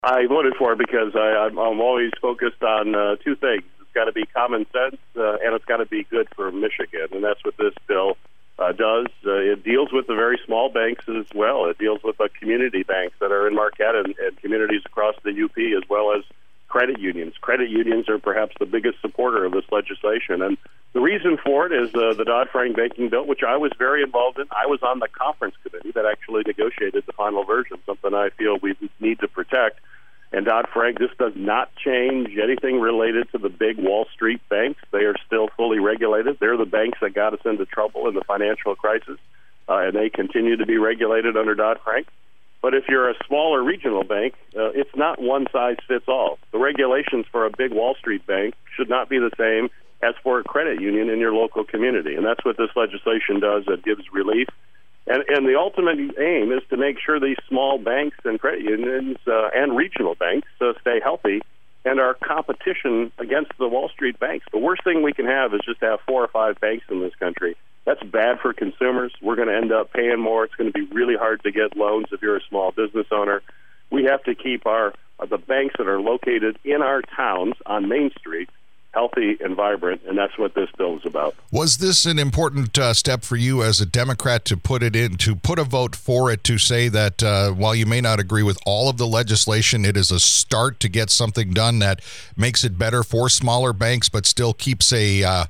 I voted for it because I'm always focused on two things. It's got to be common sense, and it's got to be good for Michigan, and that's what this bill does. It deals with the very small banks as well. It deals with the community banks that are in Marquette and communities across the UP, as well as credit unions. Credit unions are perhaps the biggest supporter of this legislation, and the reason for it is the Dodd-Frank banking bill, which I was very involved in. I was on the conference committee that actually negotiated the final version, something I feel we need to protect. And Dodd-Frank, this does not change anything related to the big Wall Street banks. They are still fully regulated. They're the banks that got us into trouble in the financial crisis, and they continue to be regulated under Dodd-Frank. But if you're a smaller regional bank, it's not one size fits all. The regulations for a big Wall Street bank should not be the same as for a credit union in your local community. And that's what this legislation does. It gives relief. And the ultimate aim is to make sure these small banks and credit unions and regional banks stay healthy and are competition against the Wall Street banks. The worst thing we can have is just have 4 or 5 banks in this country. That's bad for consumers. We're going to end up paying more. It's going to be really hard to get loans if you're a small business owner. We have to keep the banks that are located in our towns on Main Street healthy and vibrant, and that's what this bill is about. Was this an important step for you as a Democrat to put a vote for it, to say that while you may not agree with all of the legislation, it is a start to get something done that makes it better for smaller banks, but still keeps a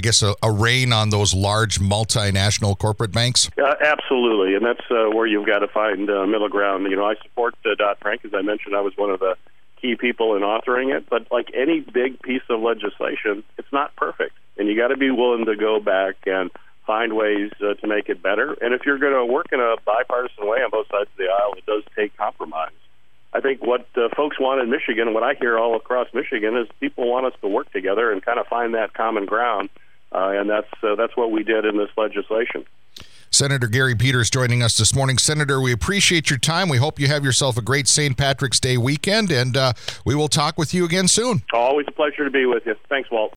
rein on those large multinational corporate banks? Absolutely, and that's where you've got to find middle ground. I support Dodd-Frank. As I mentioned, I was one of the key people in authoring it, but like any big piece of legislation, it's not perfect, and you got to be willing to go back and find ways to make it better. And if you're going to work in a bipartisan way on both sides of the aisle, it does take compromise. I think what folks want in Michigan, what I hear all across Michigan, is people want us to work together and kind of find that common ground, and that's what we did in this legislation. Senator Gary Peters joining us this morning. Senator, we appreciate your time. We hope you have yourself a great St. Patrick's Day weekend, and we will talk with you again soon. Always a pleasure to be with you. Thanks, Walt.